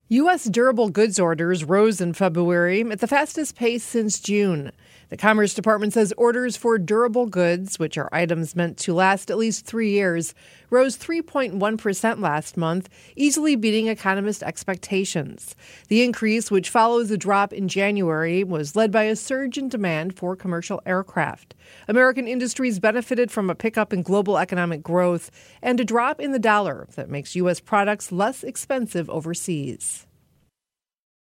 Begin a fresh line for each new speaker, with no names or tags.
U.S. durable goods orders rose in February at the fastest pace since June. The Commerce Department says orders for durable goods, which are items meant to last at least 3 years, rose 3.1% last month, easily beating economist expectations. The increase, which follows a drop in January, was led by a surge in demand for commercial aircraft. American industries benefited from a pickup in global economic growth and a drop in the dollar that makes U.S. products less expensive overseas.